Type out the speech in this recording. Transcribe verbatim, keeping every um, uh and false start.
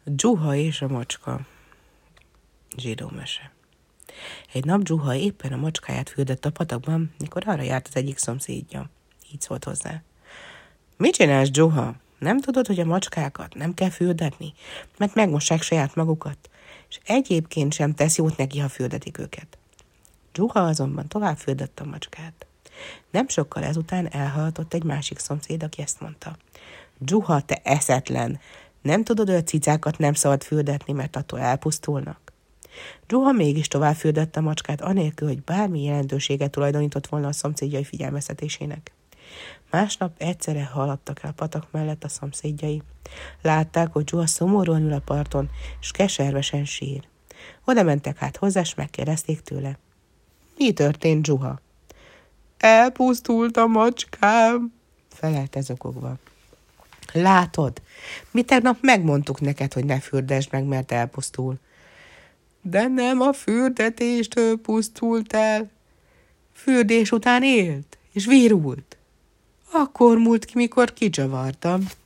Dzsuha és a macska. Zsidó mese. Egy nap Dzsuha éppen a macskáját fürdött a patakban, mikor arra járt az egyik szomszédja. Így szólt hozzá. Mit csinálsz, Dzsuha? Nem tudod, hogy a macskákat nem kell fürdetni, mert megmossák saját magukat, és egyébként sem tesz jót neki, ha fürdetik őket. Dzsuha azonban tovább fürdött a macskát. Nem sokkal ezután elhallgatott egy másik szomszéd, aki ezt mondta. Dzsuha, te eszetlen! Nem tudod, hogy a cicákat nem szabad fürdetni, mert attól elpusztulnak? Dzsuha mégis tovább fürdött a macskát, anélkül, hogy bármi jelentőséget tulajdonított volna a szomszédjai figyelmeztetésének. Másnap egyszerre haladtak el a patak mellett a szomszédjai. Látták, hogy Dzsuha szomorúan ül a parton, és keservesen sír. Oda mentek hát hozzá, és megkérdezték tőle. Mi történt, Dzsuha? Elpusztult a macskám, felelte zokogva. Látod, mi tegnap megmondtuk neked, hogy ne fürdesd meg, mert elpusztul. De nem a fürdetéstől pusztult el. Fürdés után élt, és virult. Akkor múlt ki, mikor kicsavartam.